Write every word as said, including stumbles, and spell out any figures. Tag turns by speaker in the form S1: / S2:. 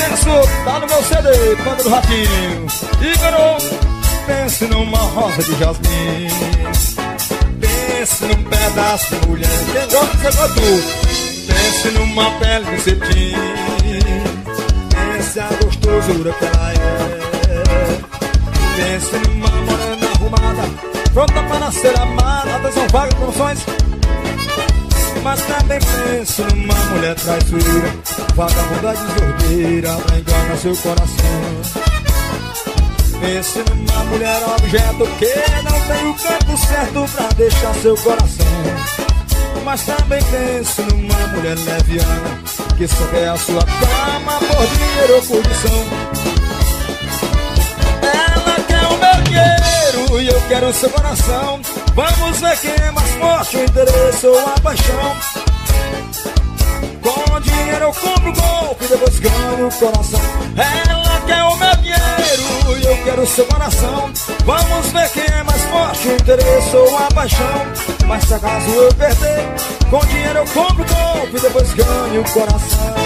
S1: Sucesso, tá no meu C D, Banda do Ratinho. Ícaro, pense numa rosa de jasmim. Pense num pedaço de mulher. Quem gosta, você gosta tu. Pense numa pele de cetim. Pense a gostosura que ela é. Pense numa morena arrumada, pronta para ser amada. Atenção, vagas, promoções. Mas também penso numa mulher traiçoeira, vagabunda desordeira, pra enganar seu coração. Pense numa mulher objeto que não tem o canto certo pra deixar seu coração. Mas também penso numa mulher leviana, que só quer a sua cama por dinheiro ou condição. Ela quer o meu dinheiro e eu quero o seu coração. Vamos ver quem é mais forte, o interesse ou a paixão. Com dinheiro eu compro o golpe, depois ganho o coração. Ela quer o meu dinheiro e eu quero o seu coração. Vamos ver quem é mais forte, o interesse ou a paixão. Mas se acaso eu perder, com dinheiro eu compro o golpe, depois ganho o coração.